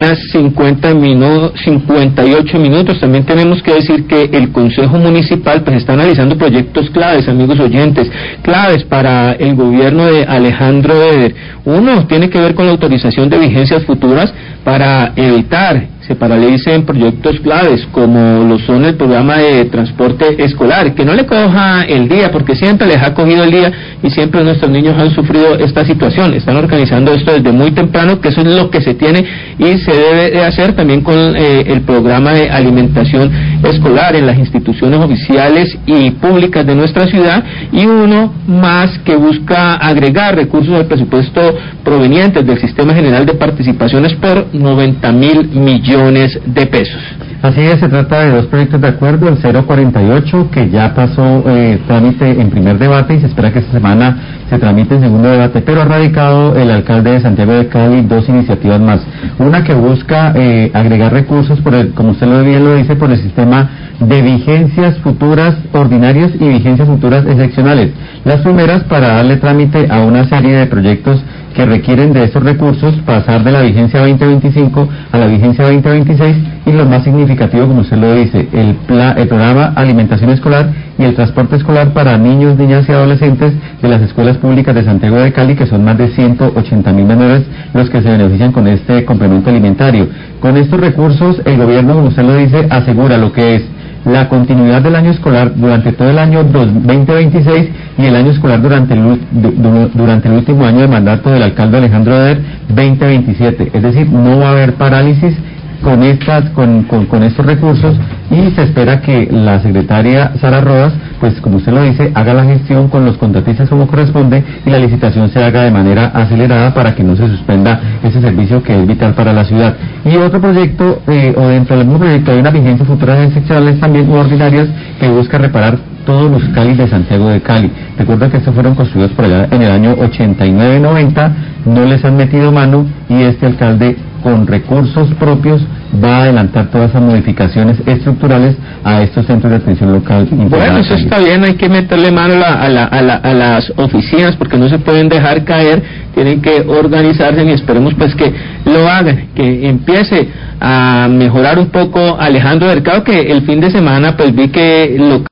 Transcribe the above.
58 minutos. También tenemos que decir que el Consejo Municipal pues está analizando proyectos claves, amigos oyentes, claves para el gobierno de Alejandro Eder. Uno tiene que ver con la autorización de vigencias futuras para evitar se paralicen proyectos claves como lo son el programa de transporte escolar, que no le coja el día, porque siempre les ha cogido el día y siempre nuestros niños han sufrido esta situación. Están organizando esto desde muy temprano, que eso es lo que se tiene y se debe de hacer también con el programa de alimentación escolar en las instituciones oficiales y públicas de nuestra ciudad, y uno más que busca agregar recursos al presupuesto provenientes del Sistema General de Participaciones por 90.000 millones de pesos. Así es, se trata de dos proyectos de acuerdo, el 048, que ya pasó trámite en primer debate y se espera que esta semana se tramite en segundo debate, pero ha radicado el alcalde de Santiago de Cali dos iniciativas más. Una que busca agregar recursos, como usted bien lo dice, por el sistema de vigencias futuras ordinarias y vigencias futuras excepcionales. Las primeras para darle trámite a una serie de proyectos que requieren de estos recursos, pasar de la vigencia 2025 a la vigencia 2026, y lo más significativo, como usted lo dice, el programa Alimentación Escolar y el transporte escolar para niños, niñas y adolescentes de las escuelas públicas de Santiago de Cali, que son más de 180.000 menores los que se benefician con este complemento alimentario. Con estos recursos, el gobierno, como usted lo dice, asegura lo que es la continuidad del año escolar durante todo el año 2026 y el año escolar durante el último año de mandato del alcalde Alejandro Eder 2027. Es decir, no va a haber parálisis con estos recursos, y se espera que la secretaria Sara Rodas, pues como usted lo dice, haga la gestión con los contratistas como corresponde y la licitación se haga de manera acelerada para que no se suspenda ese servicio que es vital para la ciudad. Y otro proyecto, o dentro del mismo proyecto, hay una vigencia futura de excepcionales también ordinarias que busca reparar todos los cáliz de Santiago de Cali. Recuerda que estos fueron construidos por allá en el año 89-90, no les han metido mano, y este alcalde con recursos propios va a adelantar todas esas modificaciones estructurales a estos centros de atención local. Bueno, eso está bien, hay que meterle mano a las oficinas, porque no se pueden dejar caer, tienen que organizarse, y esperemos pues que lo hagan, que empiece a mejorar un poco Alejandro Mercado, que el fin de semana pues vi que lo